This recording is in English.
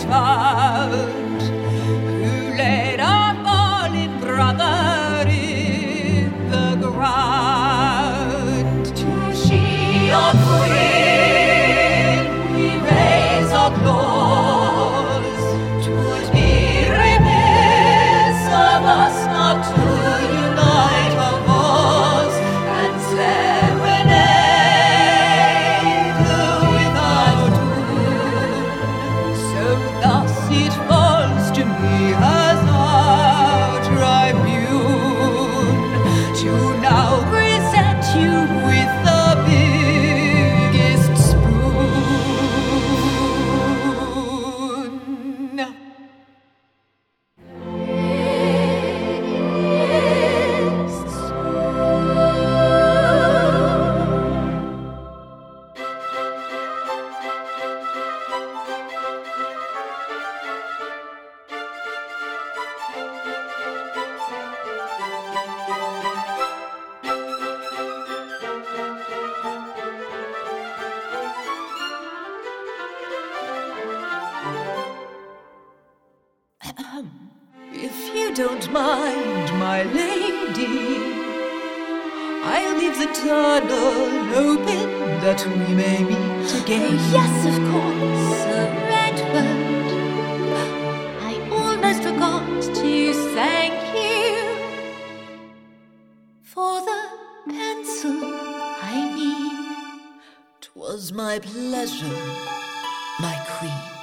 child who laid our fallen brother in the ground. To she, our queen, we raise our claws. 'Twould be remiss of us not to unite our cause and serenade her without tune. So thus it falls to me as our tribune to now present you with the biggest spoon. If you don't mind, my lady, I'll leave the tunnel open that we may meet again. Yes, of course, Sir Edward. I almost forgot to thank you for the pencil, I mean. 'Twas my pleasure, my queen.